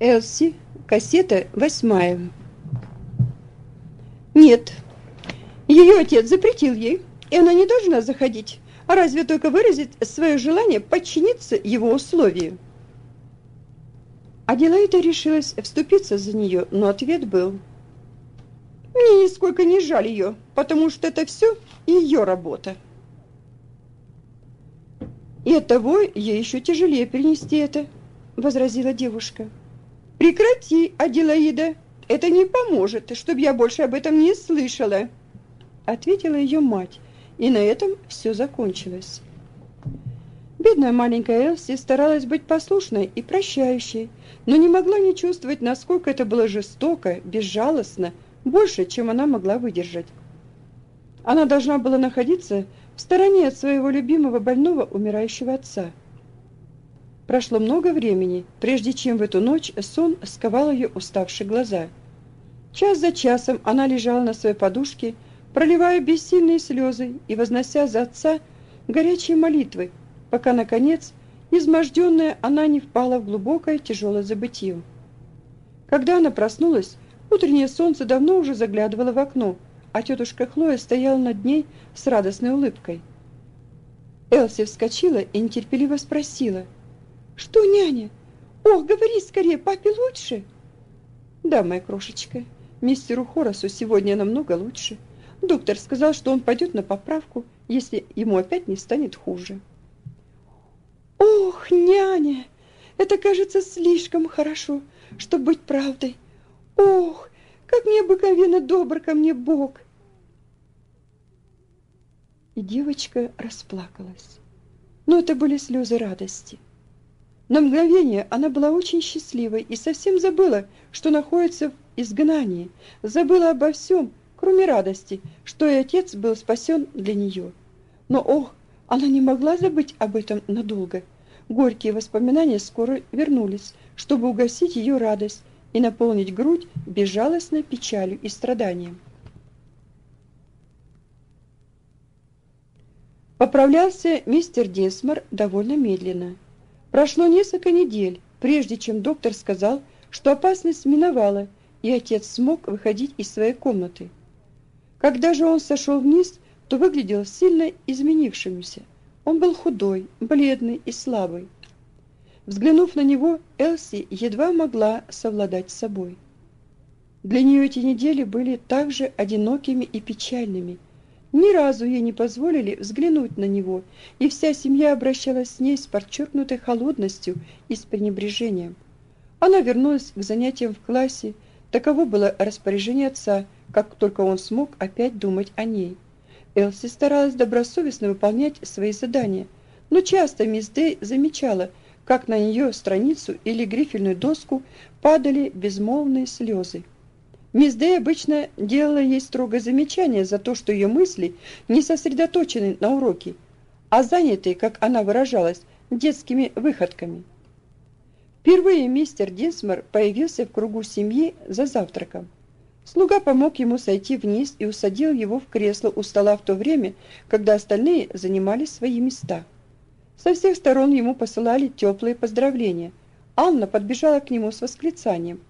Элси, кассета 8. Нет, ее отец запретил ей, и она не должна заходить, а разве только выразить свое желание подчиниться его условию. Аделаида решилась вступиться за нее, но ответ был: «Мне нисколько не жаль ее, потому что это все ее работа». «И оттого ей еще тяжелее перенести это», — возразила девушка. «Прекрати, Аделаида, это не поможет, чтобы я больше об этом не слышала», — ответила ее мать, и на этом все закончилось. Бедная маленькая Элси старалась быть послушной и прощающей, но не могла не чувствовать, насколько это было жестоко, безжалостно, больше, чем она могла выдержать. Она должна была находиться в стороне от своего любимого больного умирающего отца. Прошло много времени, прежде чем в эту ночь сон сковал ее уставшие глаза. Час за часом она лежала на своей подушке, проливая бессильные слезы и вознося за отца горячие молитвы, пока, наконец, изможденная, она не впала в глубокое тяжелое забытье. Когда она проснулась, утреннее солнце давно уже заглядывало в окно, а тетушка Хлоя стояла над ней с радостной улыбкой. Элси вскочила и нетерпеливо спросила: «Что, няня? Ох, говори скорее, папе лучше?» «Да, моя крошечка, мистеру Хорасу сегодня намного лучше. Доктор сказал, что он пойдет на поправку, если ему опять не станет хуже». «Ох, няня, это кажется слишком хорошо, чтобы быть правдой. Ох, как необыкновенно добр ко мне Бог!» И девочка расплакалась. Но это были слезы радости. На мгновение она была очень счастливой и совсем забыла, что находится в изгнании, забыла обо всем, кроме радости, что и отец был спасен для нее. Но, ох, она не могла забыть об этом надолго. Горькие воспоминания скоро вернулись, чтобы угасить ее радость и наполнить грудь безжалостной печалью и страданием. Поправлялся мистер Динсмор довольно медленно. Прошло несколько недель, прежде чем доктор сказал, что опасность миновала, и отец смог выходить из своей комнаты. Когда же он сошел вниз, то выглядел сильно изменившимся. Он был худой, бледный и слабый. Взглянув на него, Элси едва могла совладать с собой. Для нее эти недели были также одинокими и печальными. Ни разу ей не позволили взглянуть на него, и вся семья обращалась с ней с подчеркнутой холодностью и с пренебрежением. Она вернулась к занятиям в классе, таково было распоряжение отца, как только он смог опять думать о ней. Элси старалась добросовестно выполнять свои задания, но часто мисс Дэй замечала, как на ее страницу или грифельную доску падали безмолвные слезы. Мисс Дэй обычно делала ей строгое замечание за то, что ее мысли не сосредоточены на уроке, а заняты, как она выражалась, детскими выходками. Впервые мистер Динсмор появился в кругу семьи за завтраком. Слуга помог ему сойти вниз и усадил его в кресло у стола в то время, когда остальные занимали свои места. Со всех сторон ему посылали теплые поздравления. Анна подбежала к нему с восклицанием: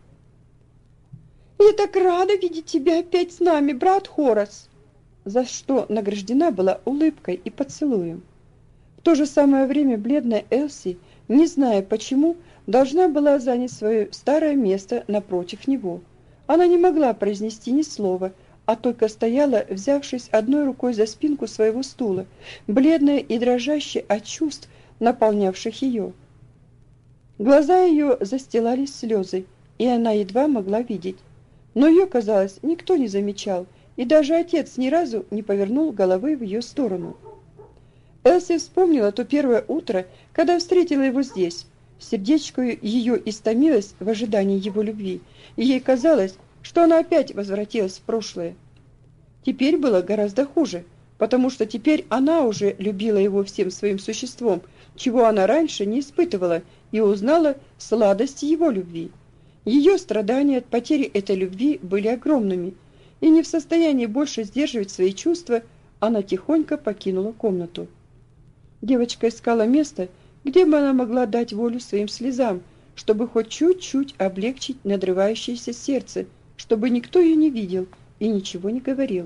«Я так рада видеть тебя опять с нами, брат Хорас!» За что награждена была улыбкой и поцелуем. В то же самое время бледная Элси, не зная почему, должна была занять свое старое место напротив него. Она не могла произнести ни слова, а только стояла, взявшись одной рукой за спинку своего стула, бледная и дрожащая от чувств, наполнявших ее. Глаза ее застилались слезы, и она едва могла видеть. Но ее, казалось, никто не замечал, и даже отец ни разу не повернул головы в ее сторону. Элси вспомнила то первое утро, когда встретила его здесь. Сердечко ее истомилось в ожидании его любви, и ей казалось, что она опять возвратилась в прошлое. Теперь было гораздо хуже, потому что теперь она уже любила его всем своим существом, чего она раньше не испытывала, и узнала сладость его любви. Ее страдания от потери этой любви были огромными, и не в состоянии больше сдерживать свои чувства, она тихонько покинула комнату. Девочка искала место, где бы она могла дать волю своим слезам, чтобы хоть чуть-чуть облегчить надрывающееся сердце, чтобы никто ее не видел и ничего не говорил.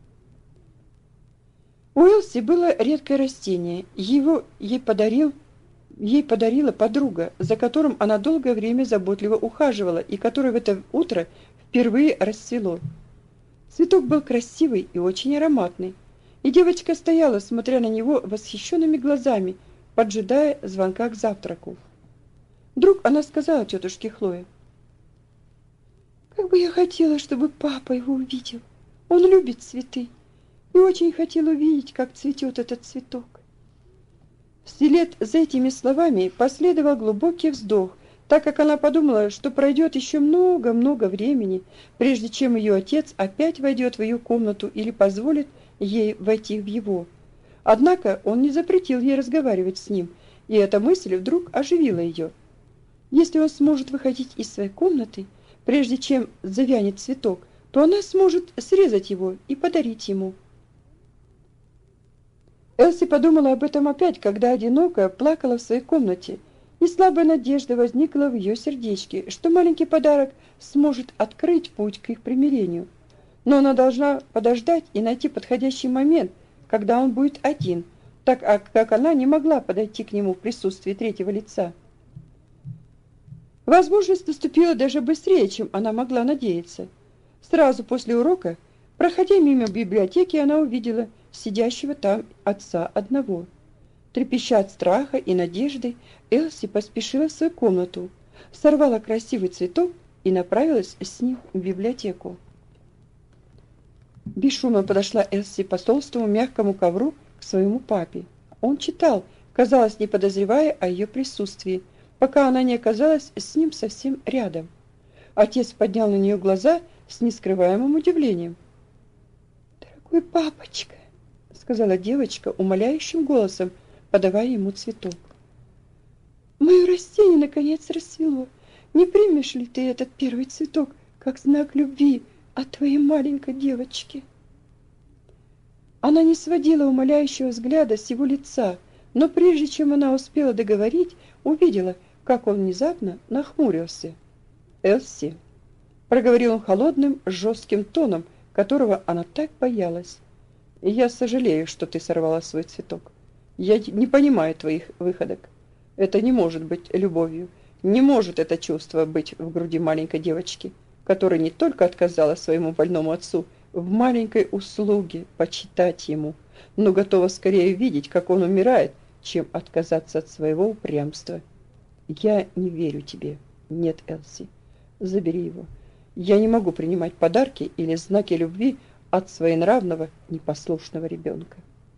У Элси было редкое растение, его ей подарила подруга, за которым она долгое время заботливо ухаживала и которое в это утро впервые расцвело. Цветок был красивый и очень ароматный, и девочка стояла, смотря на него восхищенными глазами, поджидая звонка к завтраку. Вдруг она сказала тетушке Хлое: «Как бы я хотела, чтобы папа его увидел. Он любит цветы и очень хотел увидеть, как цветет этот цветок». Вслед за этими словами последовал глубокий вздох, так как она подумала, что пройдет еще много-много времени, прежде чем ее отец опять войдет в ее комнату или позволит ей войти в его. Однако он не запретил ей разговаривать с ним, и эта мысль вдруг оживила ее. Если он сможет выходить из своей комнаты, прежде чем завянет цветок, то она сможет срезать его и подарить ему. Элси подумала об этом опять, когда одинокая плакала в своей комнате, и слабая надежда возникла в ее сердечке, что маленький подарок сможет открыть путь к их примирению. Но она должна подождать и найти подходящий момент, когда он будет один, так как она не могла подойти к нему в присутствии третьего лица. Возможность наступила даже быстрее, чем она могла надеяться. Сразу после урока, проходя мимо библиотеки, она увидела сидящего там отца одного. Трепеща от страха и надежды, Элси поспешила в свою комнату, сорвала красивый цветок и направилась с ним в библиотеку. Бесшумно подошла Элси по толстому мягкому ковру к своему папе. Он читал, казалось, не подозревая о ее присутствии, пока она не оказалась с ним совсем рядом. Отец поднял на нее глаза с нескрываемым удивлением. «Дорогой папочка», — сказала девочка умоляющим голосом, подавая ему цветок. «Мое растение наконец расцвело. Не примешь ли ты этот первый цветок как знак любви от твоей маленькой девочки?» Она не сводила умоляющего взгляда с его лица, но прежде чем она успела договорить, увидела, как он внезапно нахмурился. «Элси», — проговорил он холодным, жестким тоном, которого она так боялась, — «я сожалею, что ты сорвала свой цветок. Я не понимаю твоих выходок. Это не может быть любовью. Не может это чувство быть в груди маленькой девочки, которая не только отказала своему больному отцу в маленькой услуге почитать ему, но готова скорее видеть, как он умирает, чем отказаться от своего упрямства. Я не верю тебе. Нет, Элси, забери его. Я не могу принимать подарки или знаки любви от своенравного, непослушного ребенка».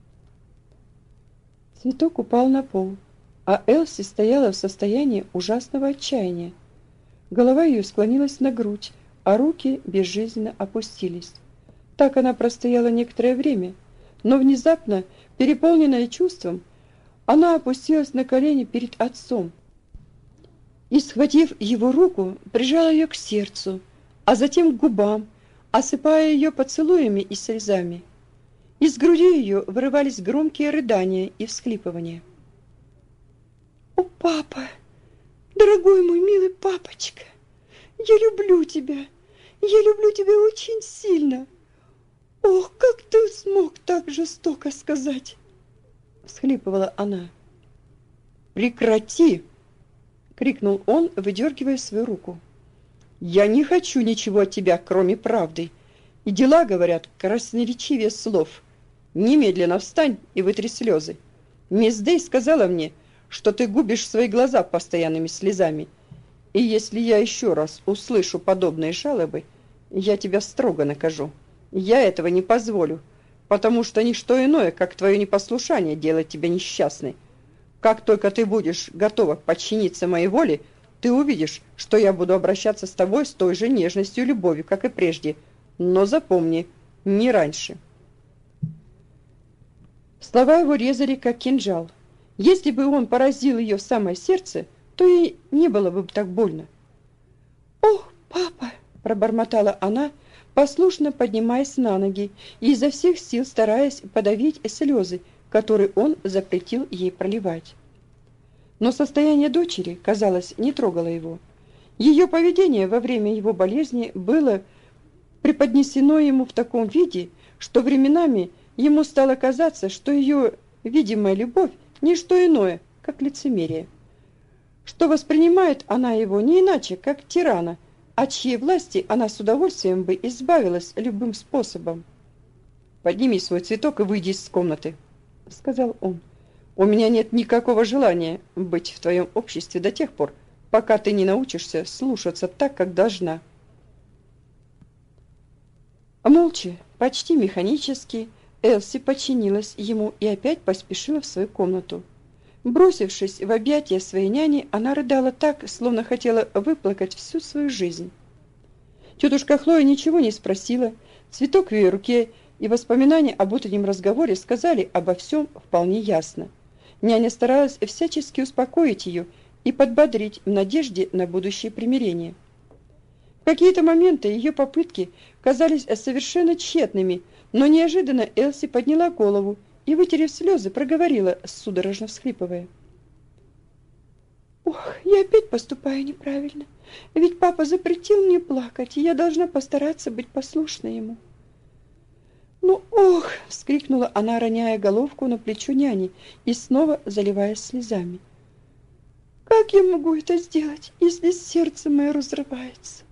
Цветок упал на пол, а Элси стояла в состоянии ужасного отчаяния. Голова ее склонилась на грудь, а руки безжизненно опустились. Так она простояла некоторое время, но внезапно, переполненная чувством, она опустилась на колени перед отцом и, схватив его руку, прижала ее к сердцу, а затем к губам, осыпая ее поцелуями и слезами. Из груди ее вырывались громкие рыдания и всхлипывания. «О, папа! Дорогой мой милый папочка! Я люблю тебя! Я люблю тебя очень сильно! Ох, как ты смог так жестоко сказать!» Всхлипывала она. «Прекрати!» — крикнул он, выдергивая свою руку. «Я не хочу ничего от тебя, кроме правды. И дела, говорят, красноречивее слов. Немедленно встань и вытри слезы. Мисс Дэй сказала мне, что ты губишь свои глаза постоянными слезами. И если я еще раз услышу подобные жалобы, я тебя строго накажу. Я этого не позволю, потому что ничто иное, как твое непослушание, делает тебя несчастной. Как только ты будешь готова подчиниться моей воле, ты увидишь, что я буду обращаться с тобой с той же нежностью и любовью, как и прежде. Но запомни, не раньше». Слова его резали, как кинжал. Если бы он поразил ее в самое сердце, то ей не было бы так больно. «Ох, папа!» – пробормотала она, послушно поднимаясь на ноги и изо всех сил стараясь подавить слезы, которые он запретил ей проливать. Но состояние дочери, казалось, не трогало его. Ее поведение во время его болезни было преподнесено ему в таком виде, что временами ему стало казаться, что ее видимая любовь – не что иное, как лицемерие, что воспринимает она его не иначе, как тирана, от чьей власти она с удовольствием бы избавилась любым способом. «Подними свой цветок и выйди из комнаты», — сказал он. «У меня нет никакого желания быть в твоем обществе до тех пор, пока ты не научишься слушаться так, как должна». Молча, почти механически, Элси подчинилась ему и опять поспешила в свою комнату. Бросившись в объятия своей няни, она рыдала так, словно хотела выплакать всю свою жизнь. Тетушка Хлоя ничего не спросила, цветок в ее руке и воспоминания об утреннем разговоре сказали обо всем вполне ясно. Няня старалась всячески успокоить ее и подбодрить в надежде на будущее примирение. В какие-то моменты ее попытки казались совершенно тщетными, но неожиданно Элси подняла голову и, вытерев слезы, проговорила, судорожно всхлипывая. «Ох, я опять поступаю неправильно, ведь папа запретил мне плакать, и я должна постараться быть послушной ему». «Ну, ох!» — вскрикнула она, роняя головку на плечо няни и снова заливаясь слезами. «Как я могу это сделать, если сердце мое разрывается?»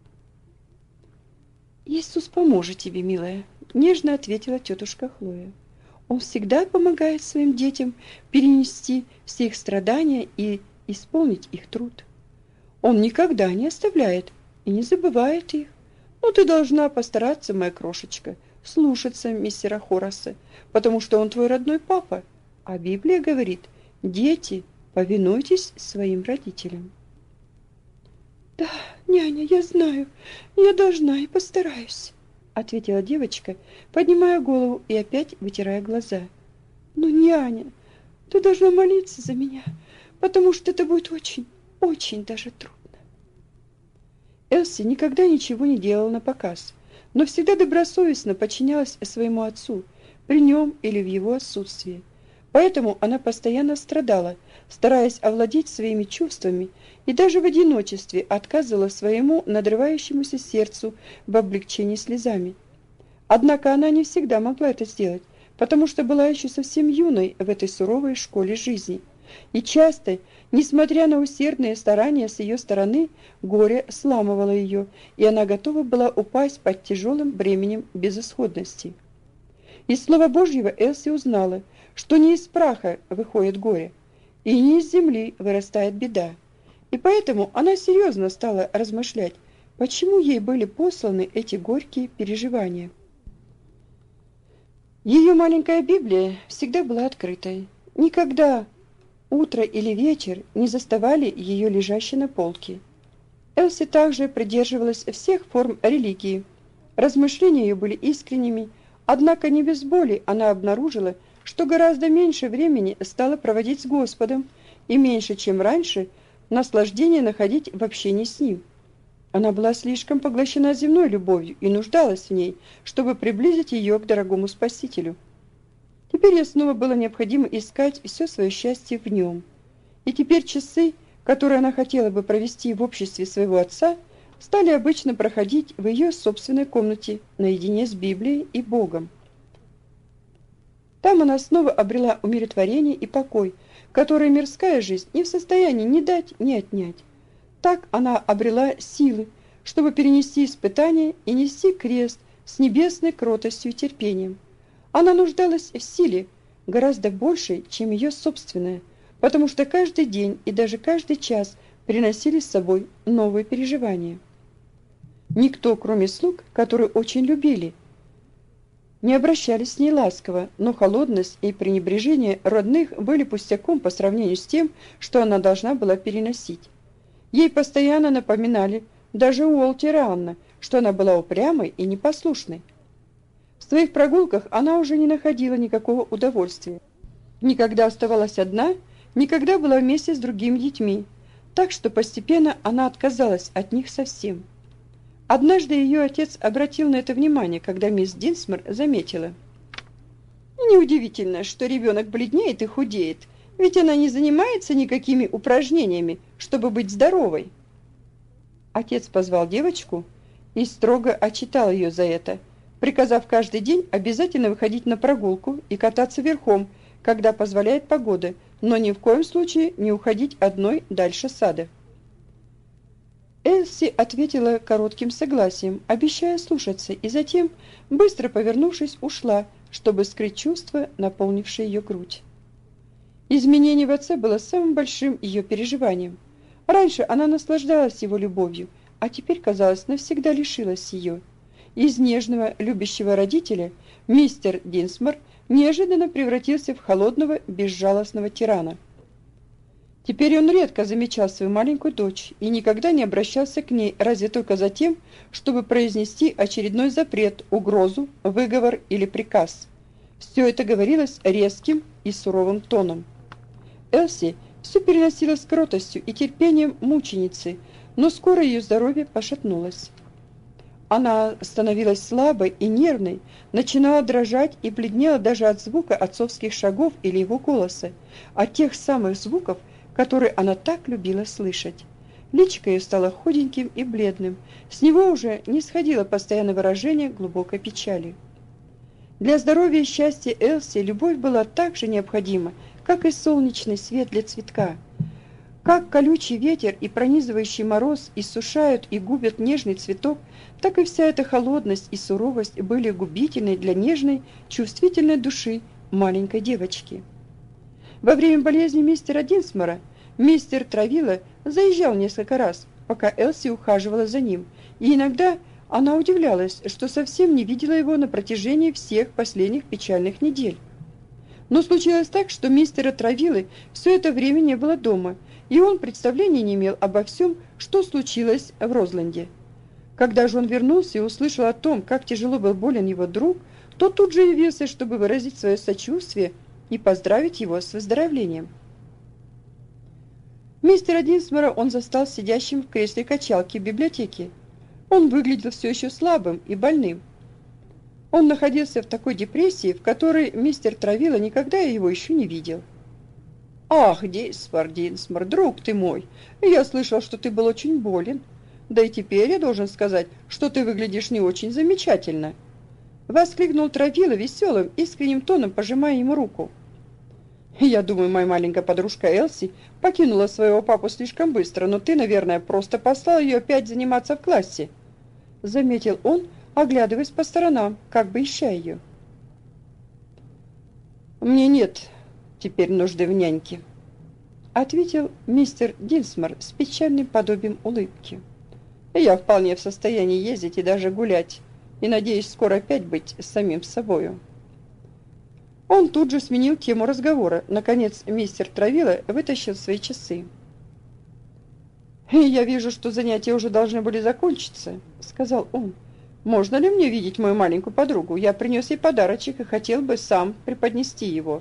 «Иисус поможет тебе, милая», — нежно ответила тетушка Хлоя. «Он всегда помогает своим детям перенести все их страдания и исполнить их труд. Он никогда не оставляет и не забывает их. Но ты должна постараться, моя крошечка, слушаться мистера Хораса, потому что он твой родной папа, а Библия говорит: дети, повинуйтесь своим родителям». «Да, няня, я знаю, я должна и постараюсь», — ответила девочка, поднимая голову и опять вытирая глаза. «Но, няня, ты должна молиться за меня, потому что это будет очень, очень даже трудно». Элси никогда ничего не делала напоказ, но всегда добросовестно подчинялась своему отцу, при нем или в его отсутствии. Поэтому она постоянно страдала, стараясь овладеть своими чувствами, и даже в одиночестве отказывала своему надрывающемуся сердцу в облегчении слезами. Однако она не всегда могла это сделать, потому что была еще совсем юной в этой суровой школе жизни. И часто, несмотря на усердные старания с ее стороны, горе сламывало ее, и она готова была упасть под тяжелым бременем безысходности. Из Слова Божьего Элси узнала, что не из праха выходит горе, и не из земли вырастает беда. И поэтому она серьезно стала размышлять, почему ей были посланы эти горькие переживания. Ее маленькая Библия всегда была открытой. Никогда утро или вечер не заставали ее лежащей на полке. Элси также придерживалась всех форм религии. Размышления ее были искренними, однако не без боли она обнаружила, что гораздо меньше времени стала проводить с Господом и меньше, чем раньше, наслаждение находить в общении с Ним. Она была слишком поглощена земной любовью и нуждалась в ней, чтобы приблизить ее к дорогому Спасителю. Теперь ей снова было необходимо искать все свое счастье в Нем. И теперь часы, которые она хотела бы провести в обществе своего отца, стали обычно проходить в ее собственной комнате наедине с Библией и Богом. Там она снова обрела умиротворение и покой, которые мирская жизнь не в состоянии ни дать, ни отнять. Так она обрела силы, чтобы перенести испытания и нести крест с небесной кротостью и терпением. Она нуждалась в силе гораздо большей, чем ее собственная, потому что каждый день и даже каждый час приносили с собой новые переживания. Никто, кроме слуг, которые очень любили, не обращались с ней ласково, но холодность и пренебрежение родных были пустяком по сравнению с тем, что она должна была переносить. Ей постоянно напоминали, даже Уолтер и Анна, что она была упрямой и непослушной. В своих прогулках она уже не находила никакого удовольствия. Никогда оставалась одна, никогда была вместе с другими детьми, так что постепенно она отказалась от них совсем. Однажды ее отец обратил на это внимание, когда мисс Динсмор заметила: «Неудивительно, что ребенок бледнеет и худеет, Ведь она не занимается никакими упражнениями, чтобы быть здоровой. Отец позвал девочку и строго отчитал ее за это, приказав каждый день обязательно выходить на прогулку и кататься верхом, когда позволяет погода, но ни в коем случае не уходить одной дальше сада. Элси ответила коротким согласием, обещая слушаться, и затем, быстро повернувшись, ушла, чтобы скрыть чувство, наполнившее ее грудь. Изменение в отце было самым большим ее переживанием. Раньше она наслаждалась его любовью, а теперь, казалось, навсегда лишилась ее. Из нежного, любящего родителя мистер Динсмор неожиданно превратился в холодного, безжалостного тирана. Теперь он редко замечал свою маленькую дочь и никогда не обращался к ней, разве только за тем, чтобы произнести очередной запрет, угрозу, выговор или приказ. Все это говорилось резким и суровым тоном. Элси все переносила с кротостью и терпением мученицы, но скоро ее здоровье пошатнулось. Она становилась слабой и нервной, начинала дрожать и бледнела даже от звука отцовских шагов или его голоса, от тех самых звуков, которые она так любила слышать. Личико ее стало худеньким и бледным, с него уже не сходило постоянное выражение глубокой печали. Для здоровья и счастья Элси любовь была так же необходима, как и солнечный свет для цветка. Как колючий ветер и пронизывающий мороз иссушают и губят нежный цветок, так и вся эта холодность и суровость были губительны для нежной, чувствительной души маленькой девочки. Во время болезни мистера Динсмора мистер Травилла заезжал несколько раз, пока Элси ухаживала за ним, и иногда она удивлялась, что совсем не видела его на протяжении всех последних печальных недель. Но случилось так, что мистера Травиллы все это время не было дома, и он представления не имел обо всем, что случилось в Розленде. Когда же он вернулся и услышал о том, как тяжело был болен его друг, то тут же явился, чтобы выразить свое сочувствие и поздравить его с выздоровлением. Мистера Динсмора он застал сидящим в кресле качалки в библиотеке. Он выглядел все еще слабым и больным. Он находился в такой депрессии, в которой мистер Травилла никогда его еще не видел. «Ах, Динсмор, друг ты мой, я слышал, что ты был очень болен. Да и теперь я должен сказать, что ты выглядишь не очень замечательно», — воскликнул Травилла веселым, искренним тоном, пожимая ему руку. «Я думаю, моя маленькая подружка Элси покинула своего папу слишком быстро, но ты, наверное, просто послал ее опять заниматься в классе», — заметил он, оглядываясь по сторонам, как бы ища ее. «Мне нет теперь нужды в няньке», — ответил мистер Динсмор с печальным подобием улыбки. «Я вполне в состоянии ездить и даже гулять, и надеюсь скоро опять быть самим собою». Он тут же сменил тему разговора. Наконец мистер Травилла вытащил свои часы. «Я вижу, что занятия уже должны были закончиться», — сказал он. «Можно ли мне видеть мою маленькую подругу? Я принес ей подарочек и хотел бы сам преподнести его».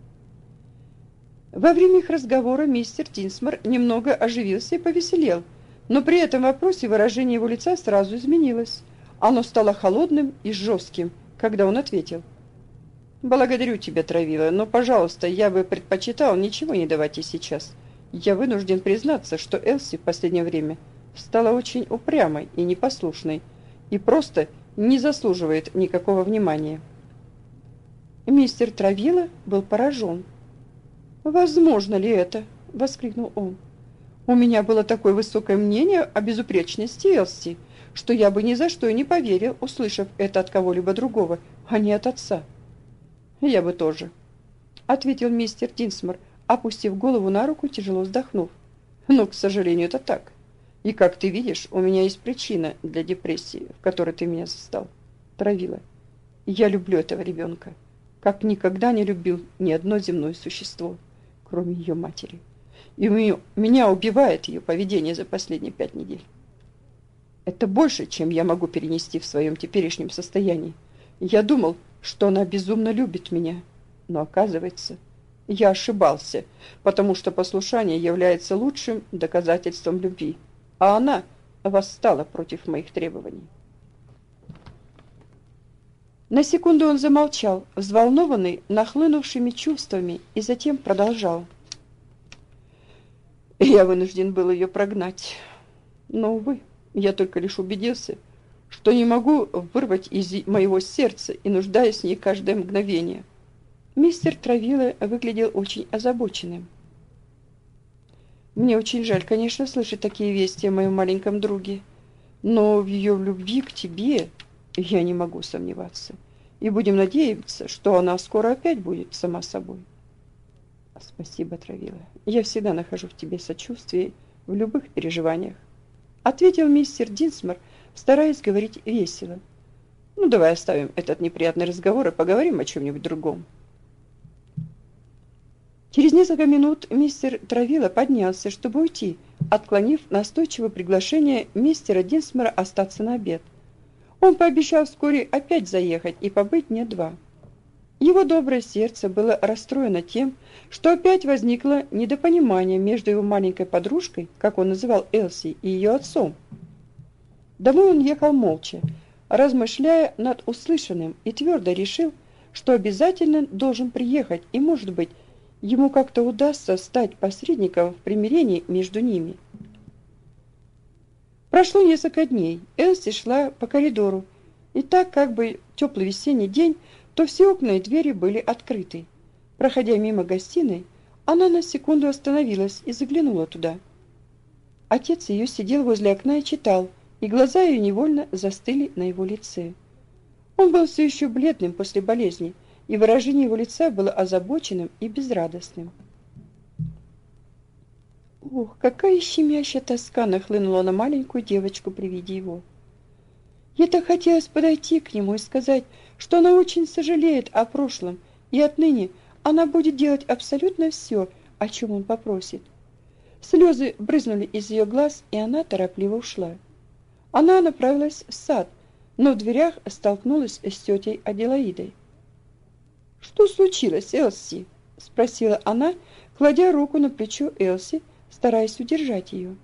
Во время их разговора мистер Динсмор немного оживился и повеселел, но при этом вопросе выражение его лица сразу изменилось. Оно стало холодным и жестким, когда он ответил: «Благодарю тебя, Травилла, но, пожалуйста, я бы предпочитал ничего не давать ей сейчас. Я вынужден признаться, что Элси в последнее время стала очень упрямой и непослушной и просто не заслуживает никакого внимания». Мистер Травилла был поражен. «Возможно ли это?» — воскликнул он. «У меня было такое высокое мнение о безупречности Элси, что я бы ни за что и не поверил, услышав это от кого-либо другого, а не от отца». «Я бы тоже», — ответил мистер Динсмор, опустив голову на руку, тяжело вздохнув. «Но, к сожалению, это так. И, как ты видишь, у меня есть причина для депрессии, в которой ты меня застал, Травилла. Я люблю этого ребенка, как никогда не любил ни одно земное существо, кроме ее матери. И меня убивает ее поведение за последние 5 недель. Это больше, чем я могу перенести в своем теперешнем состоянии. Я думал, что она безумно любит меня, но оказывается, я ошибался, потому что послушание является лучшим доказательством любви, а она восстала против моих требований». На секунду он замолчал, взволнованный нахлынувшими чувствами, и затем продолжал. и я вынужден был ее прогнать. Но, увы, я только лишь убедился, что не могу вырвать из моего сердца и нуждаюсь в ней каждое мгновение. Мистер Травилла выглядел очень озабоченным. Мне очень жаль, конечно, слышать такие вести о моем маленьком друге, но в ее любви к тебе я не могу сомневаться. И будем надеяться, что она скоро опять будет сама собой. Спасибо, Травилла. Я всегда нахожу в тебе сочувствие в любых переживаниях, ответил мистер Динсмор, стараясь говорить весело. Ну, давай оставим этот неприятный разговор и поговорим о чем-нибудь другом. Через несколько минут мистер Травилла поднялся, чтобы уйти, отклонив настойчивое приглашение мистера Динсмора остаться на обед. Он пообещал вскоре опять заехать и побыть дня 2. Его доброе сердце было расстроено тем, что опять возникло недопонимание между его маленькой подружкой, как он называл Элси, и ее отцом. Домой он ехал молча, размышляя над услышанным, и твердо решил, что обязательно должен приехать, и, может быть, ему как-то удастся стать посредником в примирении между ними. Прошло несколько дней. Элси шла по коридору, и так как бы теплый весенний день, то все окна и двери были открыты. Проходя мимо гостиной, она на секунду остановилась и заглянула туда. Отец ее сидел возле окна и читал, и глаза ее невольно застыли на его лице. Он был все еще бледным после болезни, и выражение его лица было озабоченным и безрадостным. Ох, какая щемящая тоска нахлынула на маленькую девочку при виде его. Ей так хотелось подойти к нему и сказать, что она очень сожалеет о прошлом, и отныне она будет делать абсолютно все, о чем он попросит. Слезы брызнули из ее глаз, и она торопливо ушла. Она направилась в сад, но в дверях столкнулась с тетей Аделаидой. «Что случилось, Элси?» – спросила она, кладя руку на плечо Элси, стараясь удержать ее.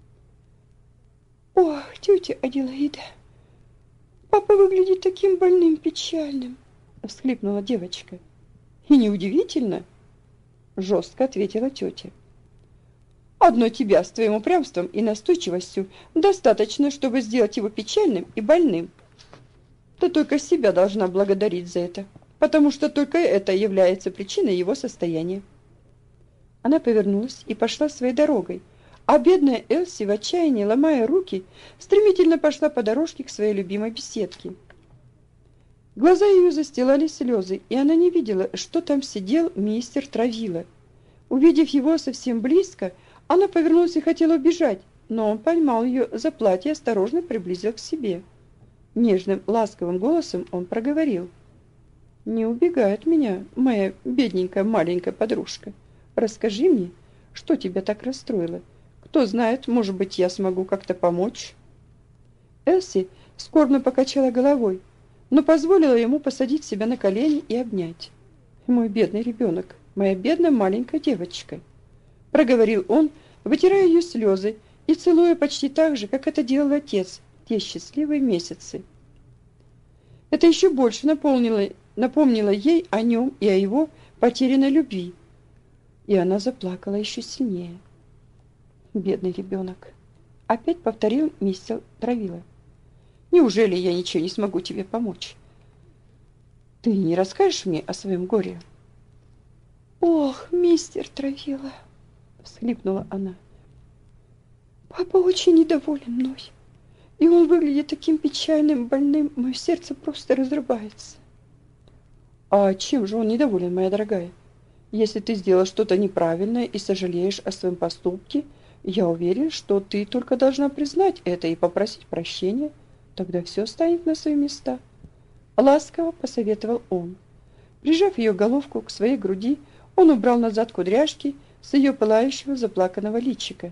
«Ох, тетя Аделаида, папа выглядит таким больным, печальным», – всхлипнула девочка. «И неудивительно», – жестко ответила тетя. «Одной тебя с твоим упрямством и настойчивостью достаточно, чтобы сделать его печальным и больным. Ты только себя должна благодарить за это, потому что только это является причиной его состояния». Она повернулась и пошла своей дорогой, а бедная Элси в отчаянии, ломая руки, стремительно пошла по дорожке к своей любимой беседке. Глаза ее застилали слезы, и она не видела, что там сидел мистер Травилла. Увидев его совсем близко, она повернулась и хотела убежать, но он поймал ее за платье и осторожно приблизил к себе. Нежным, ласковым голосом он проговорил: «Не убегай от меня, моя бедненькая маленькая подружка. Расскажи мне, что тебя так расстроило? Кто знает, может быть, я смогу как-то помочь?» Элси скорбно покачала головой, но позволила ему посадить себя на колени и обнять. «Мой бедный ребенок, моя бедная маленькая девочка», — проговорил он, вытирая ее слезы и целуя почти так же, как это делал отец в те счастливые месяцы. Это еще больше напомнило ей о нем и о его потерянной любви, и она заплакала еще сильнее. «Бедный ребенок», — опять повторил мистер Травилла. «Неужели я ничего не смогу тебе помочь? Ты не расскажешь мне о своем горе?» «Ох, мистер Травилла», — всхлипнула она, — «папа очень недоволен мной, и он выглядит таким печальным, больным, мое сердце просто разрывается». «А чем же он недоволен, моя дорогая? Если ты сделала что-то неправильное и сожалеешь о своем поступке, я уверен, что ты только должна признать это и попросить прощения, тогда все станет на свои места», — ласково посоветовал он. Прижав ее головку к своей груди, он убрал назад кудряшки с ее пылающего заплаканного личика.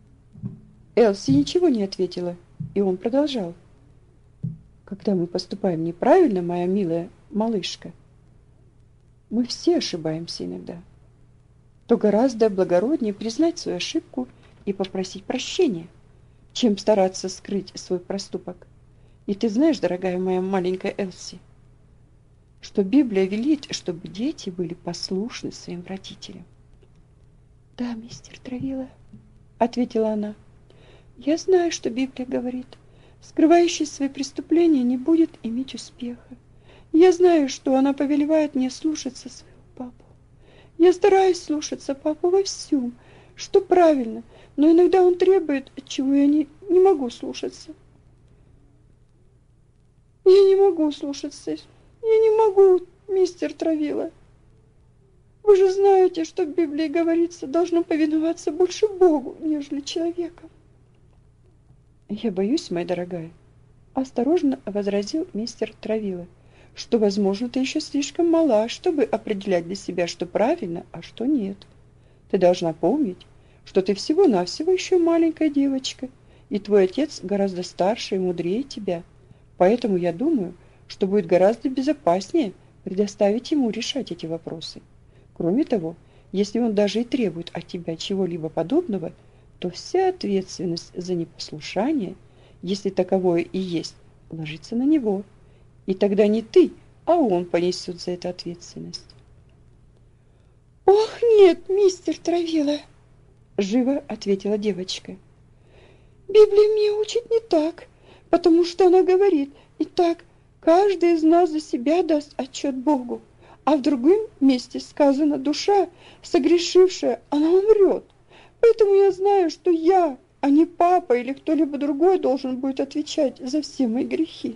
Элси ничего не ответила, и он продолжал: «Когда мы поступаем неправильно, моя милая малышка, мы все ошибаемся иногда, то гораздо благороднее признать свою ошибку и попросить прощения, чем стараться скрыть свой проступок. И ты знаешь, дорогая моя маленькая Элси, что Библия велит, чтобы дети были послушны своим родителям». «Да, мистер Травилла», ответила она. Я знаю, что Библия говорит. Скрывающий свои преступления не будет иметь успеха. Я знаю, что она повелевает мне слушаться своего папу. Я стараюсь слушаться папу во всем, что правильно, но иногда он требует, от чего я не могу слушаться. Я не могу слушаться. Я не могу, мистер Травила. Вы же знаете, что в Библии говорится, должно повиноваться больше Богу, нежели человеком. Я боюсь, моя дорогая, осторожно возразил мистер Травила, что, возможно, ты еще слишком мала, чтобы определять для себя, что правильно, а что нет. Ты должна помнить, что ты всего-навсего еще маленькая девочка, и твой отец гораздо старше и мудрее тебя. Поэтому я думаю, что будет гораздо безопаснее предоставить ему решать эти вопросы. Кроме того, если он даже и требует от тебя чего-либо подобного, то вся ответственность за непослушание, если таковое и есть, ложится на него. И тогда не ты, а он понесет за это ответственность. «Ох, нет, мистер Травила!» – живо ответила девочка. «Библия меня учит не так, потому что она говорит, итак, каждый из нас за себя даст отчет Богу, а в другом месте сказано, душа, согрешившая, она умрет. Поэтому я знаю, что я, а не папа или кто-либо другой должен будет отвечать за все мои грехи».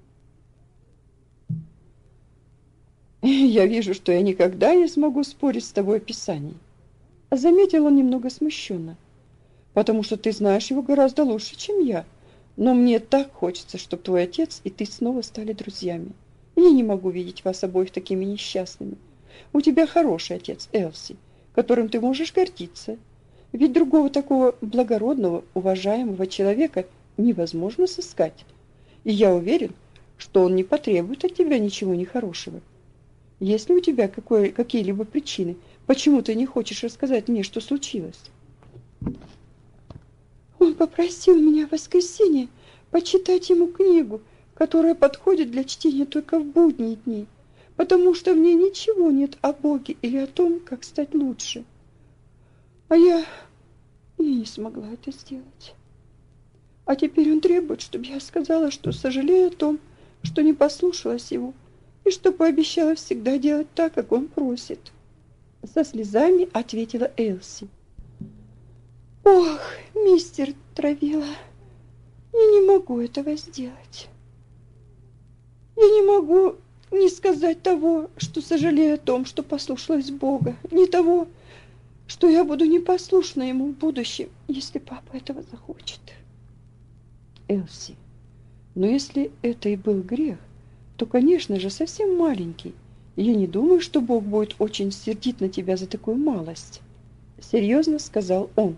«Я вижу, что я никогда не смогу спорить с тобой о Писании», — заметил он немного смущенно, «потому что ты знаешь его гораздо лучше, чем я. Но мне так хочется, чтобы твой отец и ты снова стали друзьями. Я не могу видеть вас обоих такими несчастными. У тебя хороший отец, Элси, которым ты можешь гордиться. Ведь другого такого благородного, уважаемого человека невозможно сыскать. И я уверен, что он не потребует от тебя ничего нехорошего. Есть ли у тебя какие-либо причины, почему ты не хочешь рассказать мне, что случилось?» «Он попросил меня в воскресенье почитать ему книгу, которая подходит для чтения только в будние дни, потому что в ней ничего нет о Боге или о том, как стать лучше. А я не смогла это сделать. А теперь он требует, чтобы я сказала, что сожалею о том, что не послушалась его, и что пообещала всегда делать так, как он просит». Со слезами ответила Элси. «Ох, мистер Травила, я не могу этого сделать. Я не могу не сказать того, что сожалею о том, что послушалась Бога, не того, что я буду непослушна ему в будущем, если папа этого захочет». «Элси, но если это и был грех, то, конечно же, совсем маленький. И я не думаю, что Бог будет очень сердит на тебя за такую малость», — серьезно сказал он.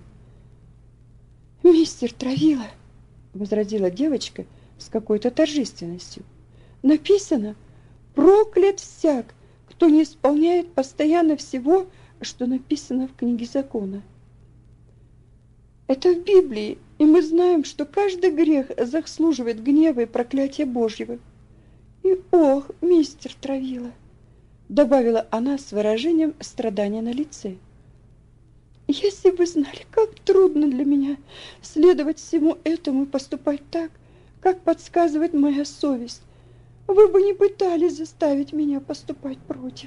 «Мистер Травила», — возразила девочка с какой-то торжественностью, «написано: проклят всяк, кто не исполняет постоянно всего, что написано в книге закона». Это в Библии, и мы знаем, что каждый грех заслуживает гнева и проклятия Божьего. И ох, мистер Травила, добавила она с выражением страдания на лице, если бы знали, как трудно для меня следовать всему этому и поступать так, как подсказывает моя совесть, вы бы не пытались заставить меня поступать против.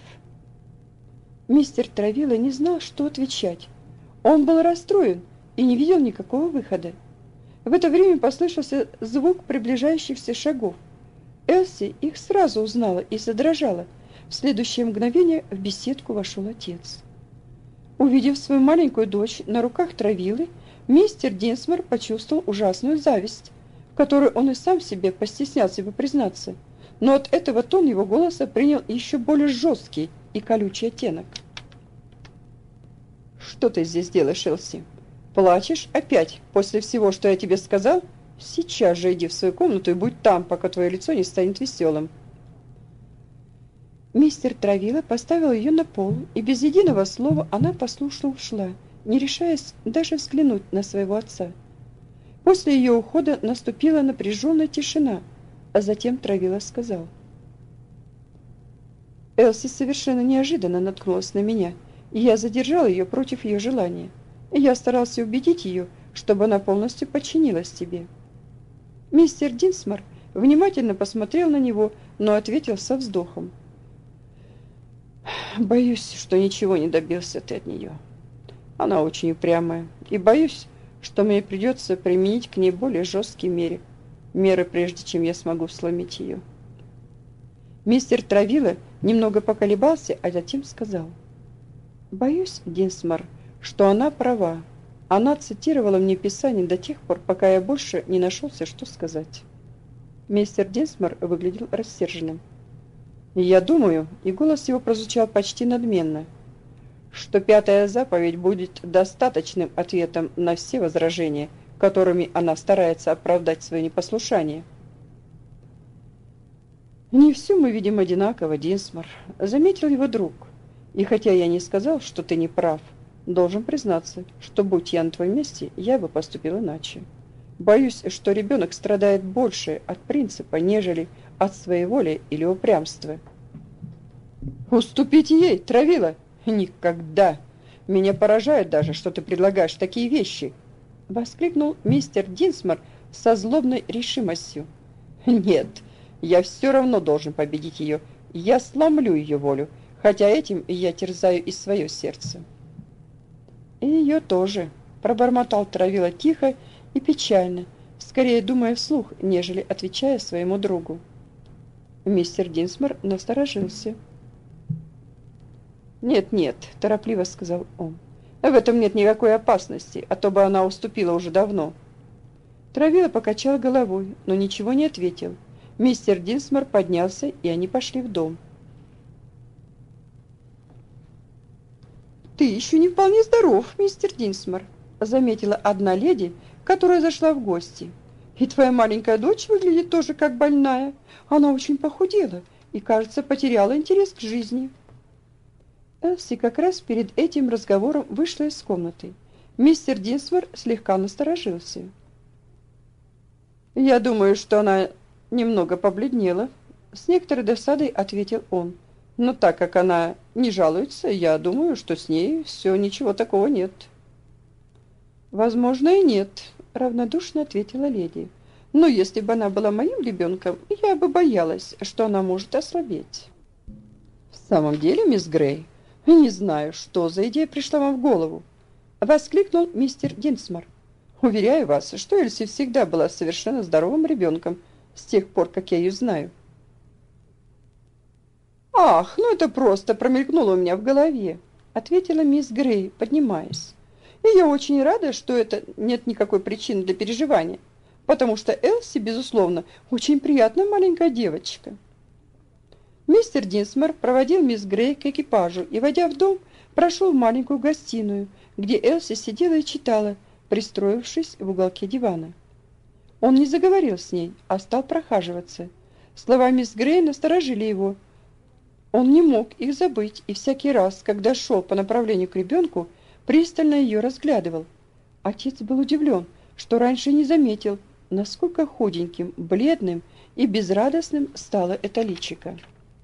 Мистер Травила не знал, что отвечать. Он был расстроен и не видел никакого выхода. В это время послышался звук приближающихся шагов. Элси их сразу узнала и задрожала. В следующее мгновение в беседку вошел отец. Увидев свою маленькую дочь на руках Травилы, мистер Динсмор почувствовал ужасную зависть, в которой он и сам себе постеснялся бы признаться, но от этого тон его голоса принял еще более жесткий и колючий оттенок. «Что ты здесь делаешь, Элси? Плачешь опять после всего, что я тебе сказал? Сейчас же иди в свою комнату и будь там, пока твое лицо не станет веселым». Мистер Травила поставил ее на пол, и без единого слова она послушно ушла, не решаясь даже взглянуть на своего отца. После ее ухода наступила напряженная тишина, а затем Травила сказал: «Элси совершенно неожиданно наткнулась на меня, и я задержал ее против ее желания. Я старался убедить ее, чтобы она полностью подчинилась тебе». Мистер Динсмор внимательно посмотрел на него, но ответил со вздохом. «Боюсь, что ничего не добился ты от нее. Она очень упрямая, и боюсь, что мне придется применить к ней более жесткие меры, прежде чем я смогу сломить ее». Мистер Травила немного поколебался, а затем сказал: «Боюсь, Динсмор, что она права. Она цитировала мне Писание до тех пор, пока я больше не нашелся, что сказать». Мистер Динсмор выглядел рассерженным. «Я думаю», и голос его прозвучал почти надменно, «что пятая заповедь будет достаточным ответом на все возражения, которыми она старается оправдать свое непослушание». «Не все мы видим одинаково, Динсмор», — заметил его друг. «И хотя я не сказал, что ты не прав, должен признаться, что, будь я на твоем месте, я бы поступил иначе. Боюсь, что ребенок страдает больше от принципа, нежели от своеволия или упрямства». «Уступить ей, Травила? Никогда! Меня поражает даже, что ты предлагаешь такие вещи!» — воскликнул мистер Динсмор со злобной решимостью. «Нет, я все равно должен победить ее. Я сломлю ее волю, хотя этим я терзаю и свое сердце». «И ее тоже», — пробормотал Травила тихо и печально, скорее думая вслух, нежели отвечая своему другу. Мистер Динсмор насторожился. «Нет-нет», — торопливо сказал он, — «в этом нет никакой опасности, а то бы она уступила уже давно». Травила покачал головой, но ничего не ответил. Мистер Динсмор поднялся, и они пошли в дом. «Ты еще не вполне здоров, мистер Динсмор», — заметила одна леди, которая зашла в гости. «И твоя маленькая дочь выглядит тоже как больная. Она очень похудела и, кажется, потеряла интерес к жизни». Элси как раз перед этим разговором вышла из комнаты. Мистер Динсмор слегка насторожился. «Я думаю, что она немного побледнела», — с некоторой досадой ответил он. «Но так как она не жалуется, я думаю, что с ней все ничего такого нет». «Возможно, и нет», — равнодушно ответила леди. «Но если бы она была моим ребенком, я бы боялась, что она может ослабеть». «В самом деле, мисс Грей, не знаю, что за идея пришла вам в голову», — воскликнул мистер Динсмор. «Уверяю вас, что Эльси всегда была совершенно здоровым ребенком с тех пор, как я ее знаю». «Ах, ну это просто промелькнуло у меня в голове», — ответила мисс Грей, поднимаясь. «И я очень рада, что это нет никакой причины для переживания, потому что Элси, безусловно, очень приятная маленькая девочка». Мистер Динсмор проводил мисс Грей к экипажу и, войдя в дом, прошел в маленькую гостиную, где Элси сидела и читала, пристроившись в уголке дивана. Он не заговорил с ней, а стал прохаживаться. Слова мисс Грей насторожили его. Он не мог их забыть, и всякий раз, когда шел по направлению к ребенку, пристально ее разглядывал. Отец был удивлен, что раньше не заметил, насколько худеньким, бледным и безрадостным стало это личико.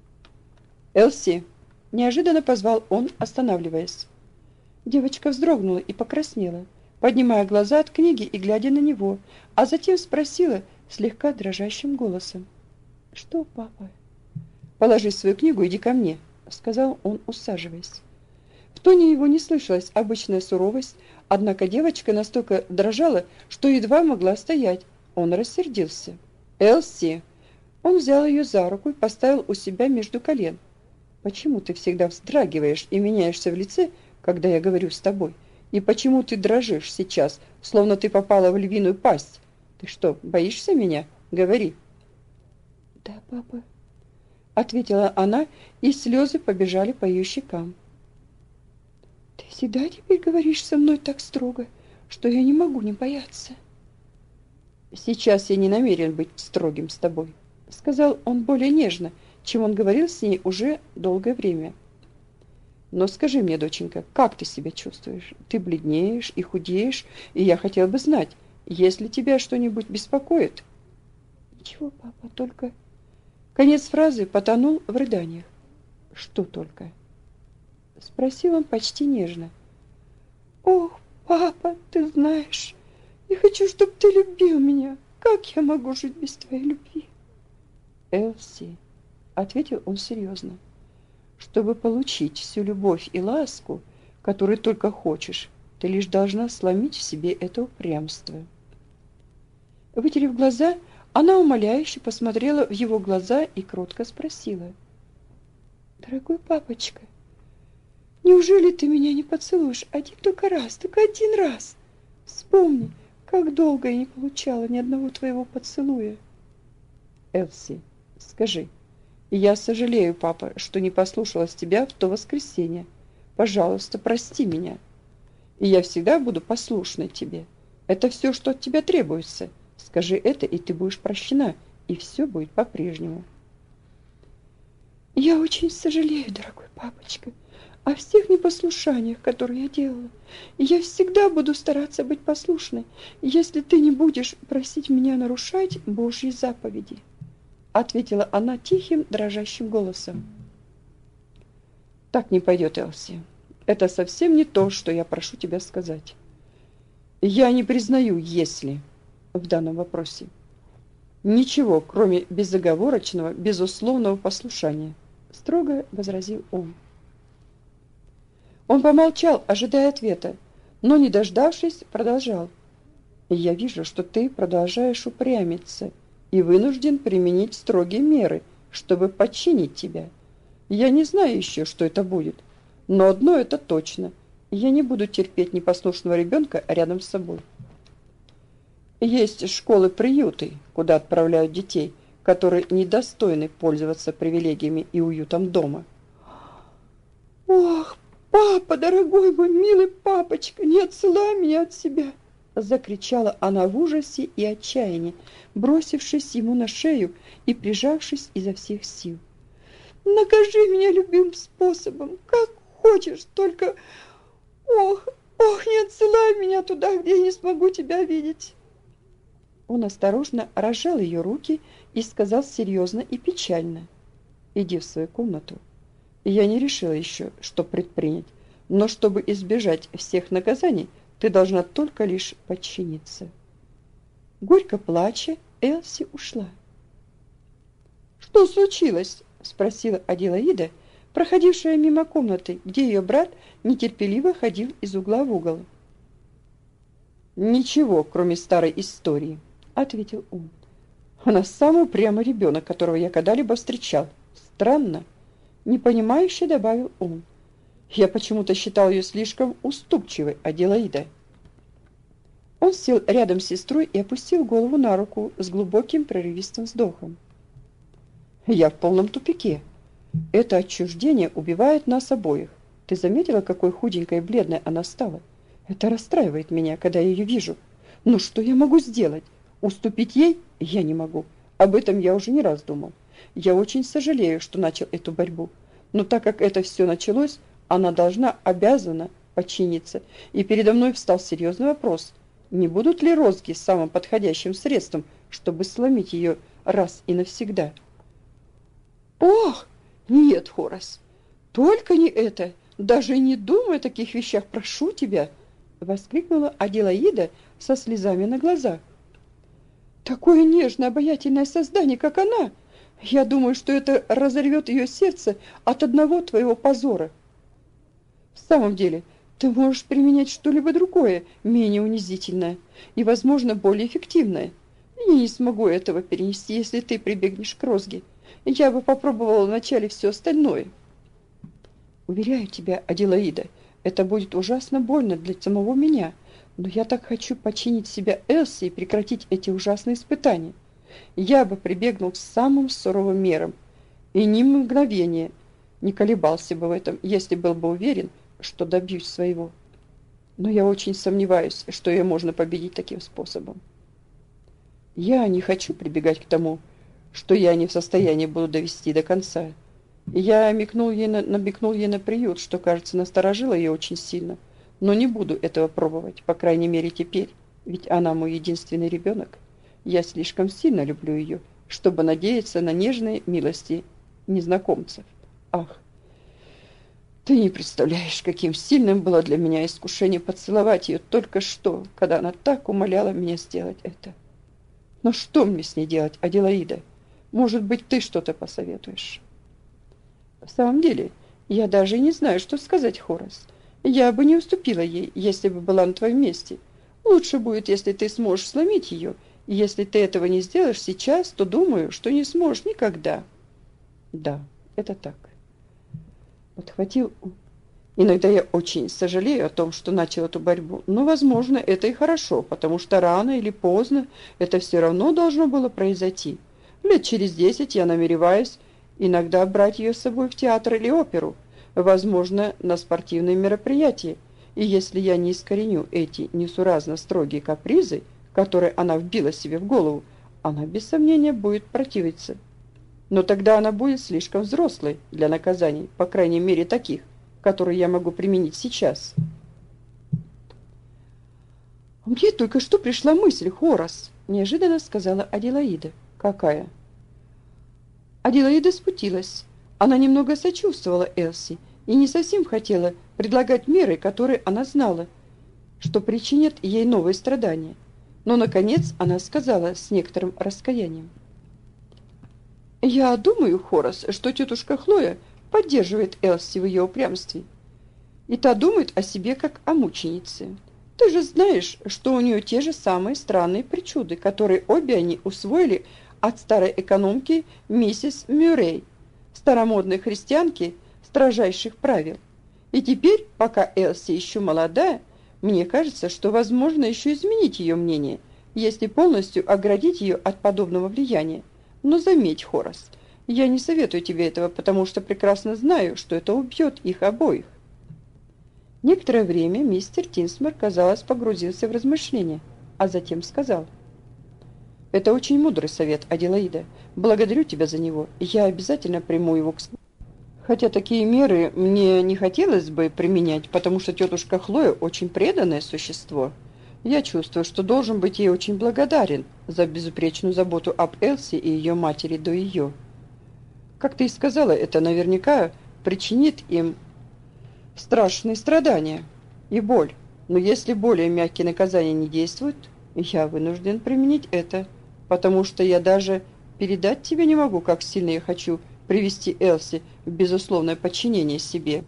«Элси!» – неожиданно позвал он, останавливаясь. Девочка вздрогнула и покраснела, поднимая глаза от книги и глядя на него, а затем спросила слегка дрожащим голосом: «Что, папа?» «Положи свою книгу, иди ко мне», — сказал он, усаживаясь. В тоне его не слышалась обычная суровость, однако девочка настолько дрожала, что едва могла стоять. Он рассердился. «Элси!» Он взял ее за руку и поставил у себя между колен. «Почему ты всегда вздрагиваешь и меняешься в лице, когда я говорю с тобой? И почему ты дрожишь сейчас, словно ты попала в львиную пасть? Ты что, боишься меня? Говори». «Да, папа», — ответила она, и слезы побежали по ее щекам. «Ты всегда теперь говоришь со мной так строго, что я не могу не бояться». «Сейчас я не намерен быть строгим с тобой», — сказал он более нежно, чем он говорил с ней уже долгое время. «Но скажи мне, доченька, как ты себя чувствуешь? Ты бледнеешь и худеешь, и я хотел бы знать, если тебя что-нибудь беспокоит». «Ничего, папа, только...» Конец фразы потонул в рыданиях. «Что только?» — спросил он почти нежно. «Ох, Папа, ты знаешь, я хочу, чтобы ты любил меня. Как я могу жить без твоей любви? Элси, ответил он серьезно, чтобы получить всю любовь и ласку, которую только хочешь, ты лишь должна сломить в себе это упрямство. Вытерев глаза, она умоляюще посмотрела в его глаза и кротко спросила: «Дорогой папочка, неужели ты меня не поцелуешь один только раз, только один раз? Вспомни, как долго я не получала ни одного твоего поцелуя». «Элси, скажи, я сожалею, папа, что не послушалась тебя в то воскресенье. Пожалуйста, прости меня. И я всегда буду послушной тебе. Это все, что от тебя требуется. Скажи это, и ты будешь прощена, и все будет по-прежнему». «Я очень сожалею, дорогой папочка, о всех непослушаниях, которые я делала. И я всегда буду стараться быть послушной, если ты не будешь просить меня нарушать Божьи заповеди», ответила она тихим, дрожащим голосом. «Так не пойдет, Элси. Это совсем не то, что я прошу тебя сказать. Я не признаю «если» в данном вопросе. Ничего, кроме безоговорочного, безусловного послушания», строго возразил он. Он помолчал, ожидая ответа, но, не дождавшись, продолжал: «Я вижу, что ты продолжаешь упрямиться и вынужден применить строгие меры, чтобы подчинить тебя. Я не знаю еще, что это будет, но одно это точно: я не буду терпеть непослушного ребенка рядом с собой. Есть школы-приюты, куда отправляют детей, которые недостойны пользоваться привилегиями и уютом дома». «Ох, папа, дорогой мой милый папочка, не отсылай меня от себя!» закричала она в ужасе и отчаянии, бросившись ему на шею и прижавшись изо всех сил. «Накажи меня любым способом, как хочешь, только... Ох, не отсылай меня туда, где я не смогу тебя видеть!» Он осторожно разжал ее руки и сказал серьезно и печально: «Иди в свою комнату. Я не решила еще, что предпринять, но чтобы избежать всех наказаний, ты должна только лишь подчиниться». Горько плача, Элси ушла. «Что случилось?» – спросила Аделаида, проходившая мимо комнаты, где ее брат нетерпеливо ходил из угла в угол. «Ничего, кроме старой истории», – ответил он. «Она самый упрямый ребенок, которого я когда-либо встречал. Странно», – непонимающе добавил он. «Я почему-то считал ее слишком уступчивой, Аделаида». Он сел рядом с сестрой и опустил голову на руку с глубоким прерывистым вздохом. «Я в полном тупике. Это отчуждение убивает нас обоих. Ты заметила, какой худенькой и бледной она стала? Это расстраивает меня, когда я ее вижу. Ну что я могу сделать? Уступить ей я не могу. Об этом я уже не раз думал. Я очень сожалею, что начал эту борьбу. Но так как это все началось, она обязана подчиниться. И передо мной встал серьезный вопрос: не будут ли розги самым подходящим средством, чтобы сломить ее раз и навсегда?» «Ох, нет, Хорас, только не это! Даже не думай о таких вещах, прошу тебя!» воскликнула Аделаида со слезами на глазах. «Такое нежное, обаятельное создание, как она! Я думаю, что это разорвет ее сердце от одного твоего позора. В самом деле, ты можешь применять что-либо другое, менее унизительное и, возможно, более эффективное. Я не смогу этого перенести, если ты прибегнешь к розге. Я бы попробовала вначале все остальное». «Уверяю тебя, Аделаида, это будет ужасно больно для самого меня, но я так хочу подчинить себя Элси и прекратить эти ужасные испытания. Я бы прибегнул к самым суровым мерам и ни мгновения не колебался бы в этом, если был бы уверен, что добьюсь своего. Но я очень сомневаюсь, что ее можно победить таким способом. Я не хочу прибегать к тому, что я не в состоянии буду довести до конца. Я намекнул ей на приют, что, кажется, насторожило ее очень сильно, но не буду этого пробовать, по крайней мере теперь, ведь она мой единственный ребенок. Я слишком сильно люблю ее, чтобы надеяться на нежные милости незнакомцев. Ах, Ты не представляешь, каким сильным было для меня искушение поцеловать ее только что, когда она так умоляла меня сделать это. Но что мне с ней делать, Аделаида? Может быть, ты что-то посоветуешь? В самом деле, я даже и не знаю, что сказать, Хорас. Я бы не уступила ей, если бы была на твоем месте. Лучше будет, если ты сможешь сломить ее. И если ты этого не сделаешь сейчас, то думаю, что не сможешь никогда. Да, это так. Подхватил он. Иногда я очень сожалею о том, что начал эту борьбу, но, возможно, это и хорошо, потому что рано или поздно это все равно должно было произойти. Лет через 10 я намереваюсь иногда брать ее с собой в театр или оперу, возможно, на спортивные мероприятия. И если я не искореню эти несуразно строгие капризы, которые она вбила себе в голову, она без сомнения будет противиться. Но тогда она будет слишком взрослой для наказаний, по крайней мере таких, которые я могу применить сейчас. «Мне только что пришла мысль, Хорас», — неожиданно сказала Аделаида. «Какая?» Аделаида смутилась. Она немного сочувствовала Элси и не совсем хотела предлагать меры, которые она знала, что причинят ей новые страдания. Но, наконец, она сказала с некоторым раскаянием. «Я думаю, Хорас, что тетушка Хлоя поддерживает Элси в ее упрямстве. И та думает о себе как о мученице. Ты же знаешь, что у нее те же самые странные причуды, которые обе они усвоили от старой экономки миссис Мюррей, старомодной христианки строжайших правил. И теперь, пока Элси еще молодая, мне кажется, что возможно еще изменить ее мнение, если полностью оградить ее от подобного влияния. Но заметь, Хорас, я не советую тебе этого, потому что прекрасно знаю, что это убьет их обоих». Некоторое время мистер Динсмор, казалось, погрузился в размышления, а затем сказал: «Это очень мудрый совет, Аделаида. Благодарю тебя за него, и я обязательно приму его к сведению. Хотя такие меры мне не хотелось бы применять, потому что тетушка Хлоя очень преданное существо. Я чувствую, что должен быть ей очень благодарен за безупречную заботу об Элси и ее матери до ее. Как ты и сказала, это наверняка причинит им страшные страдания и боль. Но если более мягкие наказания не действуют, я вынужден применить это, потому что я даже передать тебе не могу, как сильно я хочу привести Элси в безусловное подчинение себе».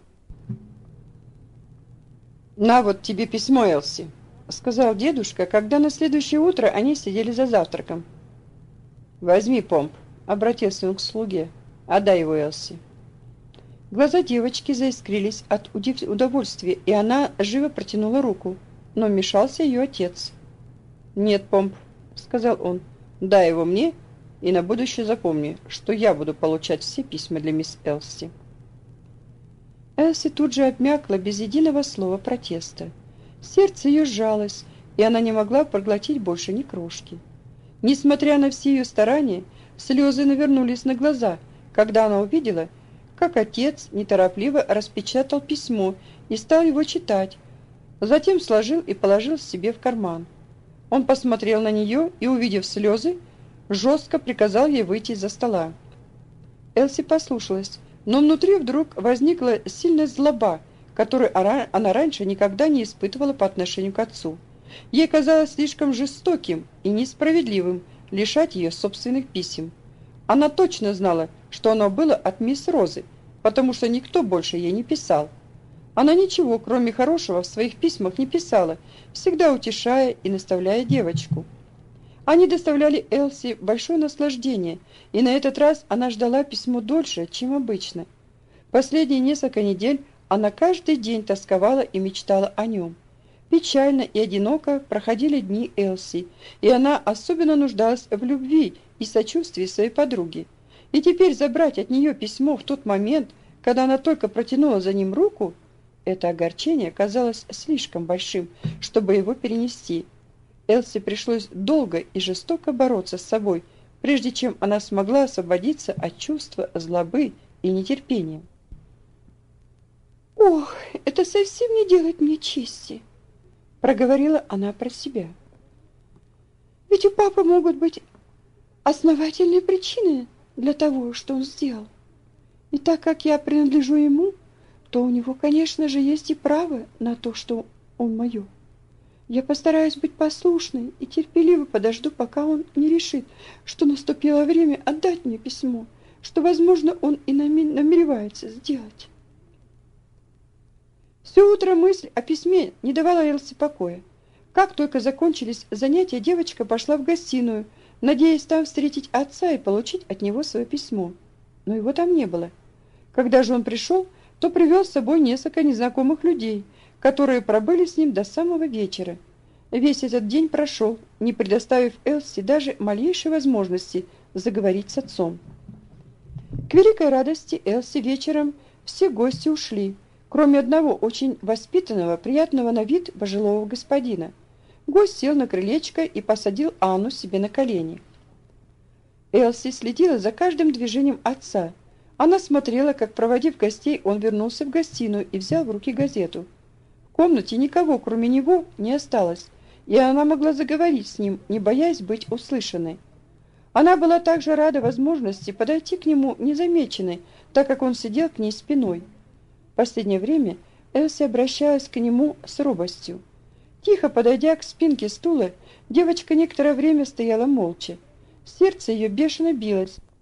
«На вот тебе письмо, Элси», — сказал дедушка, когда на следующее утро они сидели за завтраком. «Возьми, Помп», — обратился он к слуге, — «отдай его Элси». Глаза девочки заискрились от удовольствия, и она живо протянула руку, но вмешался ее отец. «Нет, Помп», — сказал он, — «дай его мне, и на будущее запомни, что я буду получать все письма для мисс Элси». Элси тут же обмякла без единого слова протеста. Сердце ее сжалось, и она не могла проглотить больше ни крошки. Несмотря на все ее старания, слезы навернулись на глаза, когда она увидела, как отец неторопливо распечатал письмо и стал его читать, затем сложил и положил себе в карман. Он посмотрел на нее и, увидев слезы, жестко приказал ей выйти из-за стола. Элси послушалась, но внутри вдруг возникла сильная злоба, которую она раньше никогда не испытывала по отношению к отцу. Ей казалось слишком жестоким и несправедливым лишать ее собственных писем. Она точно знала, что оно было от мисс Розы, потому что никто больше ей не писал. Она ничего, кроме хорошего, в своих письмах не писала, всегда утешая и наставляя девочку. Они доставляли Элси большое наслаждение, и на этот раз она ждала письмо дольше, чем обычно. Последние несколько недель она каждый день тосковала и мечтала о нем. Печально и одиноко проходили дни Элси, и она особенно нуждалась в любви и сочувствии своей подруги. И теперь забрать от нее письмо в тот момент, когда она только протянула за ним руку, это огорчение казалось слишком большим, чтобы его перенести. Элси пришлось долго и жестоко бороться с собой, прежде чем она смогла освободиться от чувства злобы и нетерпения. «Ох, это совсем не делает мне чести», — проговорила она про себя. «Ведь у папы могут быть основательные причины для того, что он сделал. И так как я принадлежу ему, то у него, конечно же, есть и право на то, что он мое. Я постараюсь быть послушной и терпеливо подожду, пока он не решит, что наступило время отдать мне письмо, что, возможно, он и намеревается сделать. Все утро мысль о письме не давала Элси покоя. Как только закончились занятия, девочка пошла в гостиную, надеясь там встретить отца и получить от него свое письмо. Но его там не было. Когда же он пришел, то привел с собой несколько незнакомых людей, которые пробыли с ним до самого вечера. Весь этот день прошел, не предоставив Элси даже малейшей возможности заговорить с отцом. К великой радости Элси вечером все гости ушли, кроме одного очень воспитанного, приятного на вид пожилого господина. Гость сел на крылечко и посадил Анну себе на колени. Элси следила за каждым движением отца. Она смотрела, как, проводив гостей, он вернулся в гостиную и взял в руки газету. В комнате никого, кроме него, не осталось, и она могла заговорить с ним, не боясь быть услышанной. Она была также рада возможности подойти к нему незамеченной, так как он сидел к ней спиной. В последнее время Элси обращалась к нему с робостью. Тихо подойдя к спинке стула, девочка некоторое время стояла молча. Сердце ее бешено билось,